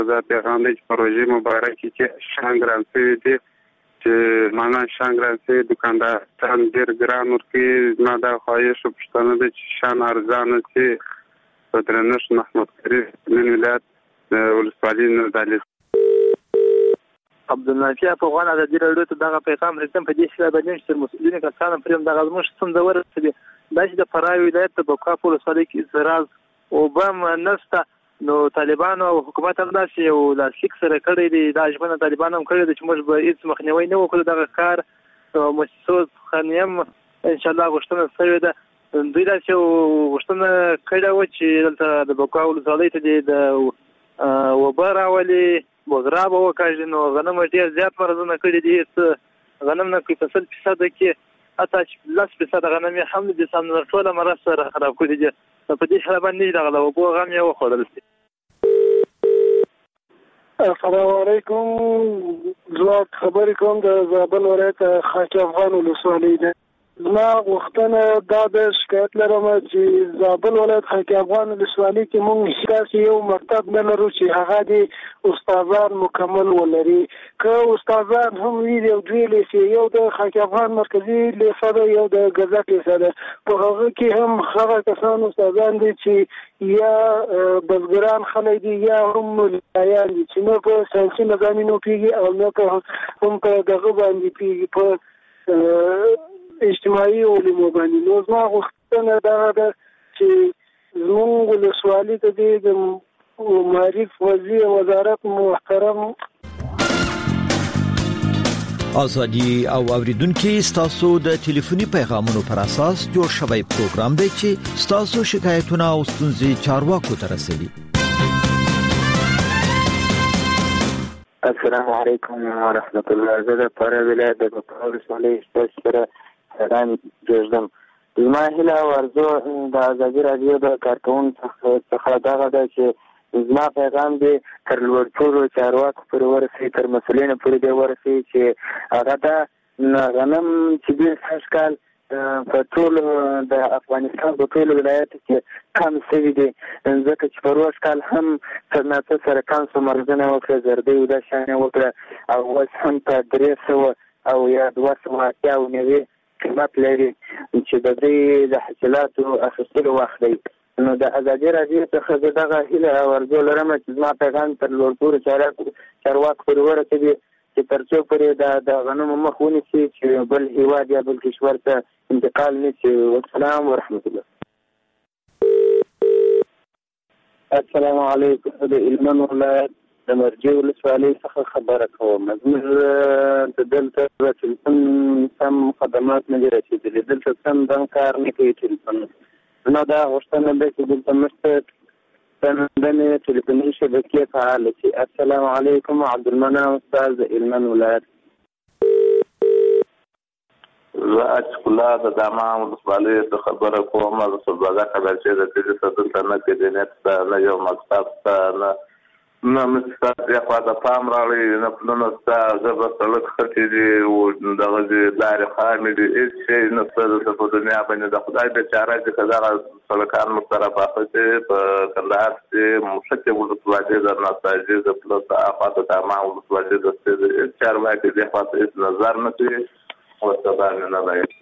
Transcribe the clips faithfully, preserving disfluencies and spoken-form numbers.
دا پیغام دی چې پروژې مبارکي کې شانګران شوي دي چې معنا شانګران شوي دکاندار تان ډېر ګران ورکوي. زما دا خواهش او پوښتنه ده چې شان ارزانه چې په درنښت محمود کریم نن ولایت ولسوالي نردالي. عبدالنافع افغان ازادي راډیو ته دغه پیغام رسم په دې سره باندې چې مسؤلین کسان پرېم دغه زموږ څنګه ورسېدي دا چې د فراه ولایت په بکا په ولسوالۍ کې زراز او بم نسته نو طالبان او حکومت هم داسې یو لاسلیک سره کړی دی. دا ژمنه طالبان هم کړې ده چې موږ به هېڅ مخنیوی نه وکړو دغه کار. مؤسسو څخه هم انشاءالله غوښتنه شوې ده. دوی داسې غوښتنه کړې وه چې دلته د بکا ولسوالۍ ته د اوبه راولي بغرا به وکاږي نو غنم ډېر زیات مرضونه کړي دي. هېڅ غنم نه کوي په سل فیصده کې حتی چې لس فیصده غنم یې هم د سم ټوله مرض سره خراب کړي دي. په دې سره باندې دغه د اوبو غم یې وخوړل شي. السلام علیکم. زه خبرې کوم د زابل ولایت خاک افغان ولسوالۍ ده. زما غوښتنه دا د شکایت لرم چې زابل ولایت خاک افغان ولسوالۍ کې موږ هیڅ یو مکتب نه لرو چې هغه د استادان مکمل ولري. که استادان هم وي یو دوی لیسې یو د خاک افغان مرکزي لیسه ده یو د ګزک لیسه ده په هغه کې هم هغه کسان استادان دي چې یا بزګران خلک دي یا هم ملایان دي چې نه په ساینسي مضامینو پوهېږي او نه په هم په دغه باندې پوهېږي په اجتماعي علومو باندې. نو زما غوښتنه دغه ده چې زموږ ولسوالي ته د معرف وزیر وزارت محترم ازادي او اوریدونکو ستاسو د ټلیفوني پیغامونو پر اساس جوړ شوی پروګرام دی چې ستاسو شکایتونه او ستونزې چارواکو ته رسوي. السلام علیکم ورحمۃ اللہ. زه د فراه ولایت د بکا ولسوالۍ ستاسو سره حیران جوړم. زما هیله او ارزو د ازادي راډیو د کارکوونکو څخه دغه ده چې زما پیغام دی تر لوړپوړو چارواکو پورې ورسوي، تر مسؤلینو پورې دی ورسوي چې هغه دا غنم چې ډېر سږ کال په ټول د افغانستان په ټول ولایاتو کې کم شوي دي، ځکه چې په روز کال هم څه نه څه سره کم څه مرضونه وکړه، زردۍ او دا شیان یې وکړه او اوس هم په درې سوه او یا دوه سوه اتیا او نوي قیمت لري چې د دې د حاصلاتو اخیستلو وخت دی. نو د ازادي راډیو څخه زه دغه هیله او ارزو لرم چې زما پیغام تر لوړپوړو چارواکو پورې ورسوي چې تر څو پورې د غنمو مخ ونیسي چې بل هیواد یا بل کشور ته انتقال نه شي. والسلام ورحمت الله. السلام علیکم. د هلمند ولایت د مرجې ولسوالۍ څخه خبره کوم. زموږ د دلته د ټلیفون سم خدمات نه دي رسېدلي، دلته سم دم کار نه کوي ټلیفون. زما دا غوښتنه ده چې دلته موږ ته د ټلیفوني شبکې فعاله شي. السلام علیکم. عبدالمنان استاد د هلمند ولایت. زه اچکولا د دامان ولسوالۍ څخه خبره کوم. د سوداګر خبر چې د دې څه دلته نه کې نه نه یو مکتب ته نه نه مستاد یا خواته پام راغلی نه پلونه ستا زبر سړک خطي دي او دغه لارې خامې دي، هېڅ شی نه شته دلته په دنیا باندې. د خدای بېچاره چې که دغه سړکان موږ سره پاخه شي په کندهار کې مشکې ولسوالۍ د نساجي د پلس خواته دامان ولسوالۍ د هېڅ چارواکي دې خواته هېڅ نظر نه کوي ورته باندې نه دی.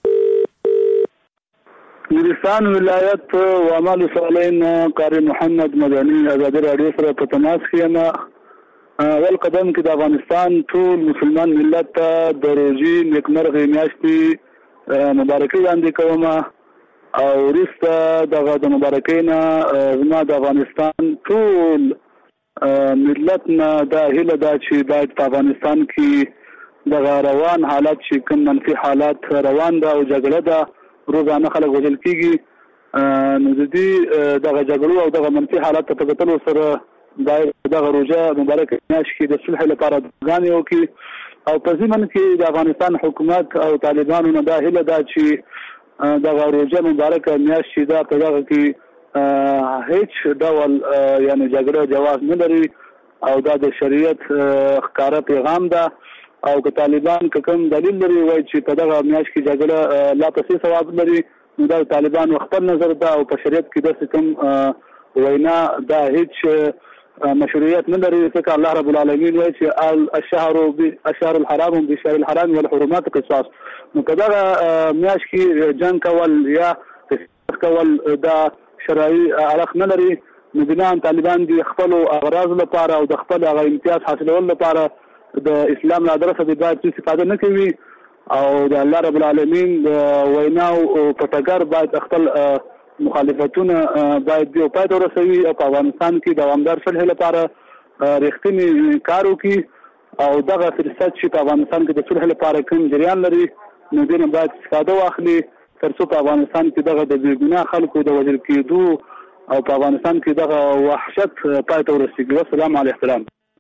نورستان ولایت وامل سالین قاری محمد مدني ازادي راډیو سره په تماس کې یم. اول قدم کې د افغانستان ټول مسلمان ملت ته د روزي نیکمرغې میاشتې مبارکي وړاندې کوم او وروسته دغه د مبارکۍ نه زما د افغانستان ټول ملت نه دا هیله ده چې باید په افغانستان کې دغه روان حالات چې کوم منفي حالات روان ده او جګړه ده روزانه خلک وژل کېږي، نو د دې دغه جګړو او دغه منفي حالات ته په کتلو سره باید دغه روژه مبارکه میاشت کې د صلح لپاره دعاګانې وکړي او په ضمن کې د افغانستان حکومت او طالبانو نه دا هیله ده چې دغه روژه مبارکه میاشت چې دا په دغه کې هیڅ ډول یعنې جګړه جواز نه لري او دا د شریعت ښکاره پیغام ده او که طالبان که کوم دلیل لري وایي چې په دغه میاشت کې جګړه لا پسې ثواب لري، نو دا طالبان خپل نظر ده او په شریعت کې داسې کوم وینا دا هیڅ مشروعیت نه لري، ځکه الله رب العالمین وایي چې الشهر الشهر الحرام بالشهر الحرام والحرمات قصاص. نو کدا میاش کې جنگ کول یا قصاص کول دا شرعي اړخ نه لري. نو بنا طالبان دي خپل اغراض لپاره او د خپل هغه امتیاز حاصلول لپاره د اسلام له درسه د باید استفاده نه کوي او د الله رب العالمین ویناو په تګر باید خپل مخالفتونه باید دی په تور رسوي او په افغانستان کې دوامدار صلح لپاره رښتینی کار وکړي او دغه فرصت چې په افغانستان کې د صلح لپاره کوم جریان لري نو دینه باید استفاده واخلي ترڅو په افغانستان کې دغه د بیګناه خلکو د وژل کېدو او په افغانستان کې دغه وحشت پای ته ورسیږي. السلام علیکم.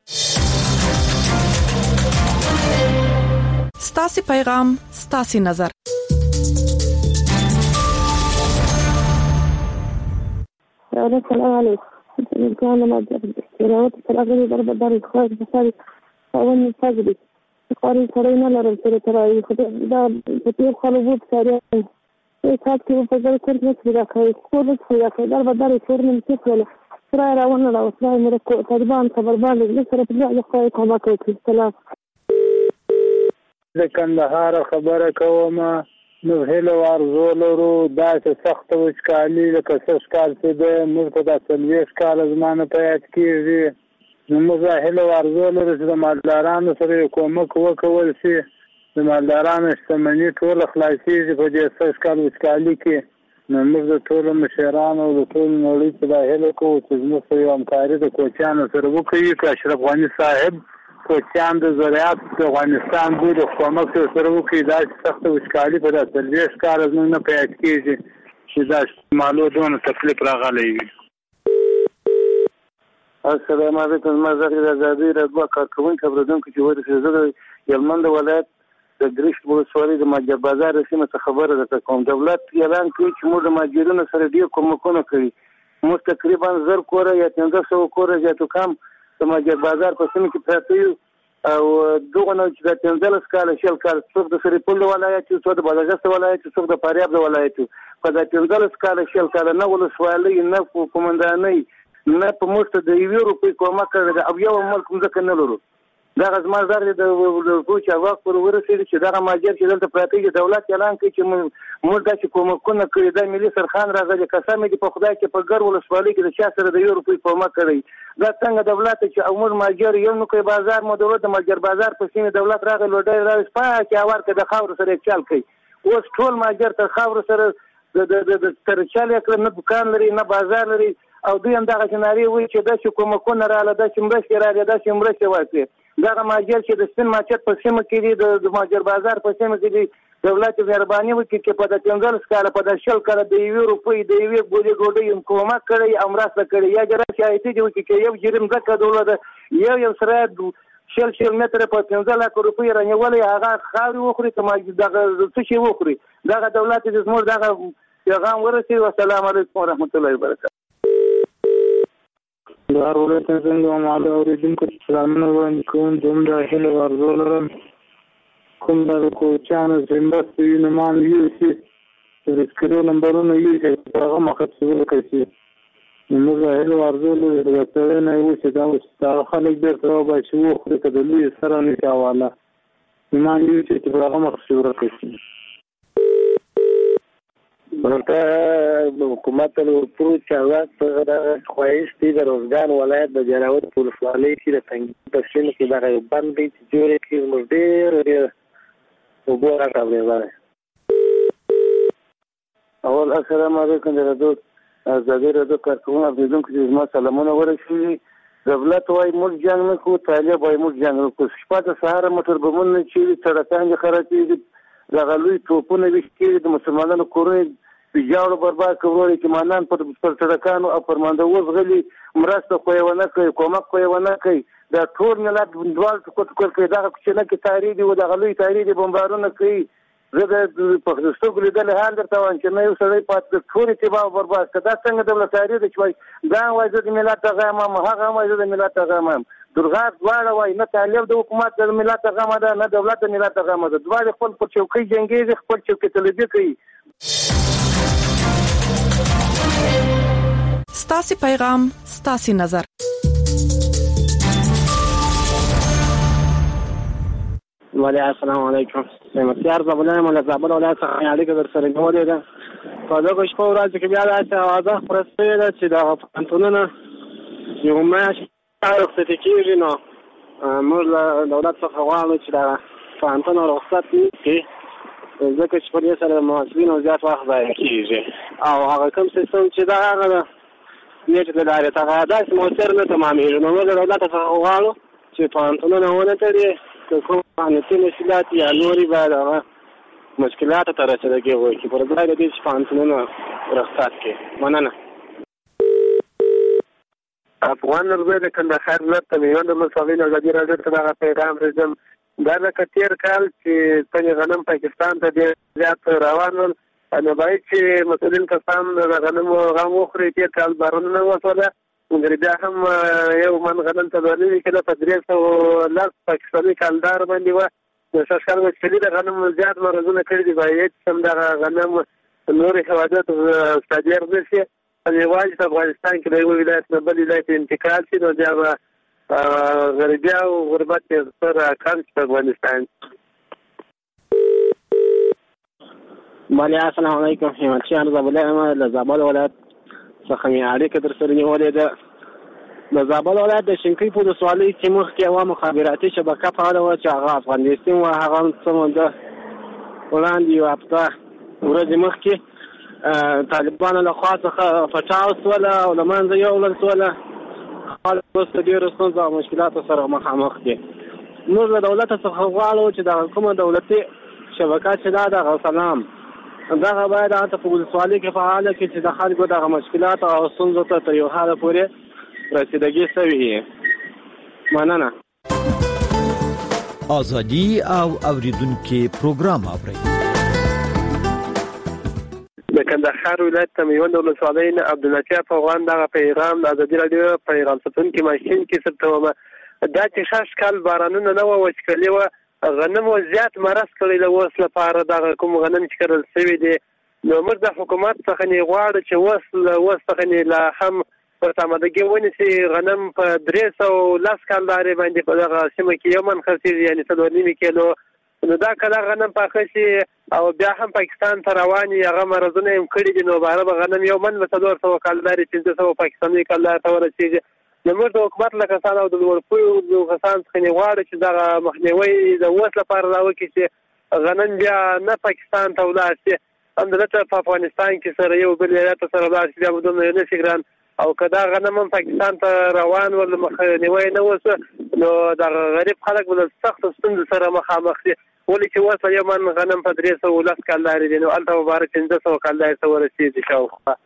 ستاسو پیغام ستاسو نظر. السلام عليكم. كان ما جربت الأغاني ضرب دار الخارج بسالي أول من فجري قارن كرينا لرم ترى ترى خد دا بتيجي خلوبوت سريع كات كيف فجر كنت نسبة كاي كل نسبة كاي ضرب دار الفرن متفلة ترى راونا لو ترى مركو تربان تبربان لسه رجع يخاي كما كوي السلام. کندهار خبره کوم نو هلو ارزو لرو دا چې سخت وچکالي لکه سس کال چې د موږ په داسې ویش کال زمانه په یاد کېږي نو موږ هلو ارزو لرو چې د مالدارانو سره کومک وکول شي د مالدارانو شتمني ټول خلاصېږي په دې سس کال وچکالي کې نو موږ د ټولو مشرانو او د ټول نړۍ ته دا هلو کوو چې موږ یو همکاري د کوچیانو سره وکړي که اشرف غني صاحب کوچیان د زراعت د افغانستان بود حکومت سره وکړي دا سخت وشکالي په داسې ویش کار زموږ نه پیدا کېږي چې دا مالو دونه تکلیف راغلی وي. السلام علیکم. ما زه د ازادي راډیو کارکونکو خبردونکو چې وایي چې زه د یلمند ولایت د ګریشت ولسوالۍ د ماجر بازار سیمه څخه خبره ده کوم. دولت اعلان کوي چې موږ د ماجرونو سره ډېر کومکونه کوي. موږ تقریبا زر کوره یا پنځه سوه کوره زیاتو کم د ماجر بازار په سیمه کې پراته یو او دغه نو چې د پنځلس کاله شل کال څوک د سرپل ولایت څوک د بادغیس ولایت څوک د فاریاب د ولایت په د پنځلس کاله شل کال نه ولسوالۍ نه کومندانۍ نه په مشت د یو روپۍ کومه کړل او یو ملک ځکه نه لرو. دا غزما زار د کوچ هغه پر ورسېږي چې دا ماجر چې دلته پراته دی دولت اعلان کوي چې موږ د کومکونه کړی د ملي سرخان راغلي قسم دې په خدای کې په ګر ولسوالۍ کې د چا سره د یو روپۍ کومه کړی دا څنګه دولت چې امور ماجر یو نو کوي بازار مو دولت د ماجر بازار په سیمه دولت راغلی لوډای راځي پاکه اور کې د خاور سره چل کوي اوس ټول ماجر تر خاور سره د د تر چل کړ نه دکان لري نه بازار لري او دوی هم دغه جناري وي چې د کومکونه رااله د شمرش رااله د شمرش وایي دغه ماجر چې د سپین ماچت په سیمه کې دی د ماجر بازار په سیمه کې دی دولت مهرباني وکړي چې په د پنځلس کاله په د شل کاله د یو روپۍ د یو ګولې ګوډۍ کومه کړی او مرسته کړی یا ګره چې ایتي دی چې یو جرم ځکه دولت یو یو سره شل شل متر په پنځه لک روپۍ رانیولې هغه خاوري وخوري ته دغه څه شي وخوري دغه دولت د زموږ دغه پیغام ورسېږي. والسلام علیکم ورحمت الله وبرکاته. دار ولایت څنګه ماده اوریدونکو سلامونه وړاندې کوم. دومره هیله ورزو لرم کوم د کوچانو زمبست یونمان یو سي د سکرو نمبرونه یو چې هغه مختصر کوي موږ هیله ورزو لرو د ټولنې یو چې دا خلک ډېر تر اوبه چې وو خو د لوی سره نه کاواله یونمان یو چې هغه مختصر کوي. ورته حکومت له پروت چاوات په خواهش دي د روزګان ولایت د جراوت ولسوالۍ کې د تنګي په سیمه کې دغه باندې چې جوړې کې موږ ډېر ډېر وګورا راغلی. اول السلام علیکم د رادیو ازادي راډیو کارکونکو اوریدونکو چې زما سلامونه ورسېږي. دولت وايي موږ جنګ نه کوو طالب وايي موږ جنګ نه کوو شپه د سهار موټر بمونه چې سړکان خرابېږي دغه لوی توپونه ویشتي د مسلمانانو کورونه ویجاړو برباد کوي چې مانان پر سړکانو او فرمانده وزغلي مرسته خو یې ونه کوي کومک خو یې ونه کوي دا ټول ملت دوال کوټ کوي دغه چې نه کې تاریخ دی او دغه لوی تاریخ دی بمبارونه کوي زه د پښتو لیدل حال درته وایم چې نه یو سړی پات ټول اتباع برباد کړه دا څنګه دولت تاریخ دی چې دا وایي د ملت غم هغه وایي د ملت غم درغات دواړه وایي نه طالب د حکومت د ملت غم ده نه دولت د ملت غم ده دواړه خپل په چوکۍ جنگي خپل چوکۍ طلبي کوي. ستاسو پیغام ستاسو نظر. وعليكم السلام علیکم. مسیار زبلای مله زابل ولایت څخه اړیکه در سره نیولې ده. په دغه شپه ورځ کې بیا داسې اوازه خپره شوې ده چې دغه پوهنتونونه یو میاشت رخصت کېږي، نو موږ له دولت څخه غواړو چې دغه پوهنتون رخصت کړي، ځکه چې په دې سره محصلینو زیات وخت ضایع کېږي او هغه کوم سیستم چې دا هغه د نیټ له لارې څخه داسې مؤثر نه تمامېږي. نو موږ له دولت څخه غواړو چې پوهنتونونه ونه تړي، که کوم امنیتي مشکلات یا نورې باید هغه مشکلاتو ته رسېدګي وکړي، پر ځای د دې چې پوهنتونونه رخصت کړي. مننه. افغان نربه د کندهار ولایت ته میوند مساوي ازادي راډیو ته دغه پیغام رسوم. دا لکه تېر کال چې تنې غنم پاکستان ته ډېر زیات روان ول، نو باید چې مسؤلین کسان د غنمو غم وخوري. تېر کال بارانونه وشوله، مګر بیا هم یو من غنم ته دوه نوي کیله په درې سوه لس پاکستاني کالدار باندې وه. د سږ کال وچکلي د غنمو زیات مرضونه کړي دي، باید هم دغه غنم نورې هېوادونو ته صادر نه شي، یوازې په افغانستان کې د یو ولایت نه بل ولایت انتقال شي، نو بیا به غریبي او غربت یې ستر کم شي په افغانستان. وعلیکم السلام علیکم. همتشیان زابل یم، له زابل ولایت څخه مې اړیکه در سره نیولې ده. د زابل ولایت د شینکۍ په ولسوالۍ کې مخکې یوه مخابراتي شبکه فعاله وه چې هغه افغانستان وه. هغه څه موده وړاندې یوه هفته ورځې مخکې طالبانو له خوا څخه پټاو شوله او له منځه یوړل شوله. خلک اوس د ډېرو ستونزو او مشکلاتو سره مخامخ دي. موږ له دولت څخه غواړو چې دغه کومه دولتي شبکه چې دا دغه سلام دغه باید هلته په ولسوالۍ کې فعاله کړي چې د خلکو دغه مشکلاتو او ستونزو ته تر یو حده پورې رسیدګي شوې وي. مننه. ازادي او اوریدونکو پروګرام اورئ. د کندهار ولایت ته میوند ولسوالۍ نه عبداللطیف افغان دغه پیغام د ازادي راډیو پیغام ساتونکي ماشین کې ثبتومه. دا چې ښه کال بارانونه نه وه، وچکلي وه، غنمو زیات مرض کړی د اوس لپاره دغه کوم غنم چې کرل شوي دي. نو موږ د حکومت څخه نه غواړو چې اوس له اوس څخه نه لا هم په تامدګي ونیسي. غنم په درې سوه لس کالدارې باندې په دغه سیمه کې یو من خرڅېږي، یعنې څلور نیمې کیلو. نو دا کله غنم پاخه شي او بیا هم پاکستان ته روان وي، هغه مرضونه یې هم کړي دي، نو باره به غنم یو من به څلور سوه کالدارې پنځه سوه پاکستاني کالدار ته ورسېږي. نو موږ د حکومت له کسانو او د لوړپوړو کسانو څخه نه غواړو چې دغه مخنیوی د اوس لپاره را وکړي چې غنم بیا نه پاکستان ته ولاړ شي، همدلته په افغانستان کې سره یو بل ایالت سره ولاړ شي، بیا به دومره نه شي ګران. او که دا غنم هم پاکستان ته روان ول، مخنیوی نه وسو، نو دغه غریب خلک به له سختو ستونزو سره مخامخ دي. ولې چې اوس یو من غنم په درې سوه لس کالدارې دي، نو هلته به باره پنځه سوه کالدارې ته ورسېږي شاوخوا.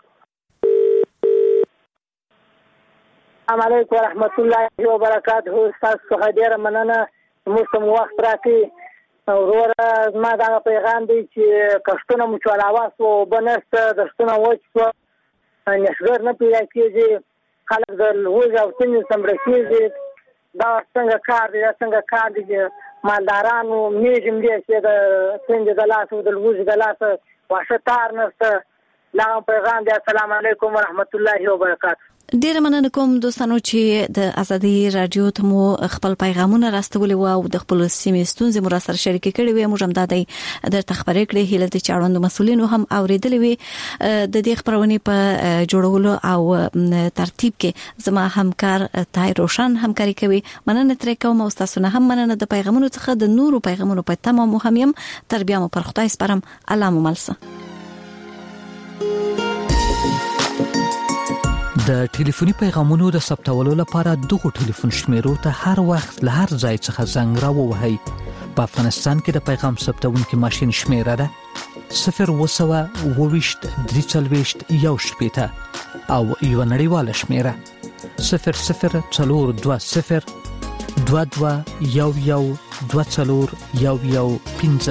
السلام علیکم ورحمت الله وبرکاته. ستاسو څخه ډېره مننه موږ ته مو وخت راکړي. وروره زما دغه پیغام دی چې کښتونه مو چلاوه شوه، اوبه نشته، دښتونه وچ شوه، نسګر نه پیدا کېږي، خلک د لوږې او تندې سمړه کېږي. دا څنګه کار دی؟ دا څنګه کار دی چې مالدارانو میږي مړې شي د تندې د لاسه او د لوږې د لاسه، واښه تار نشته. دا پیغام دی. السلام علیکم ورحمت الله وبرکاته. ډیر مننه کوم دوستانو چې د ازادي رادیو ته مو خپل پیغامونه راستولي و او د خپل سیمې ستونزې مو را سره شریک کړي وي. موږ هم د دې درته خبرې کړې هله د چاړوند مسولینو هم اوریدلې وي. د دې خبرونه په جوړولو او ترتیب کې زما همکار طاهر روشن همکاري کوي. مننه ترې کوم او تاسو نه هم مننه د پیغامونو څخه د نورو پیغامونو په تمام مهم تربیه مو پر خدای سپارم. الله مو ملسه. د ټلیفوني پیغامونو د ثبتولو لپاره دغه ټلیفون شمیرو ته هر وخت له هر ځای څخه زنګ راووهئ. په افغانستان کې د پیغام ثبتونکي ماشین شمیره ده صفر وسوه اوويشت درې څلوېښت یو شپېته او یو نړیواله شمیره صفر صفر څلور دوه صفر دوه دوه یو یو دوه څلور یو یو پنځه.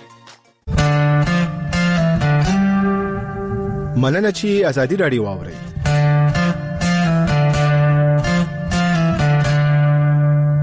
مننه چې ازادي راډیو واورئ.